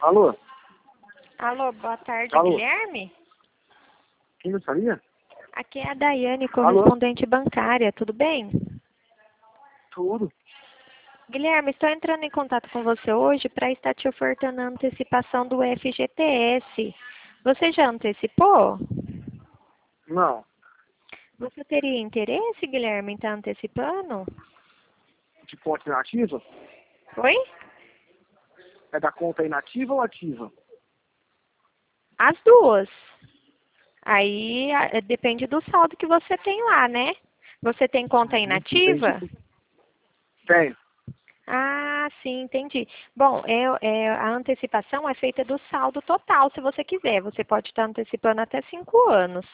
Alô? Alô, boa tarde, Alô? Guilherme? Quem gostaria? Aqui é a Daiane, Alô? correspondente bancária, tudo bem? Tudo. Guilherme, estou entrando em contato com você hoje para estar te ofertando a antecipação do FGTS. Você já antecipou? Não. Você teria interesse, Guilherme, em estar antecipando? De conta inativa? Oi? É da conta inativa ou ativa? As duas. Aí depende do saldo que você tem lá, né? Você tem conta Entendi. inativa? Tenho. Ah, sim, entendi. Bom, a antecipação é feita do saldo total, se você quiser. Você pode estar antecipando até 5 anos.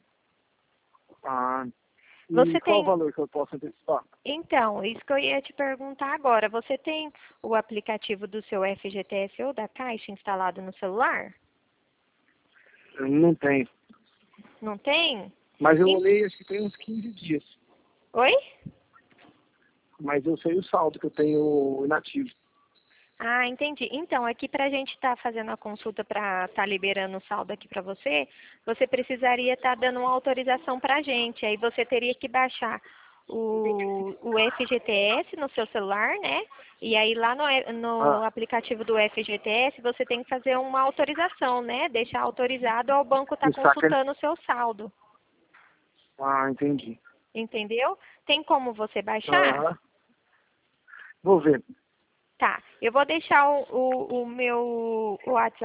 Ah, e Você qual o tem. valor que eu posso antecipar? Então, isso que eu ia te perguntar agora. Você tem o aplicativo do seu FGTS ou da Caixa instalado no celular? Eu não tenho. Não tem? Mas eu Em- olhei, acho que tem uns 15 dias. Oi? Mas eu sei o saldo que eu tenho inativo. Ah, entendi. Então, aqui para a gente estar fazendo a consulta para estar liberando o saldo aqui para você, você precisaria estar dando uma autorização para a gente. Aí você teria que baixar o FGTS no seu celular, né? E aí lá no Ah, aplicativo do FGTS você tem que fazer uma autorização, né? Deixar autorizado ao banco estar o saque é... consultando o seu saldo. Ah, entendi. Entendeu? Tem como você baixar? Aham. Vou ver. Tá. Eu vou deixar o meu WhatsApp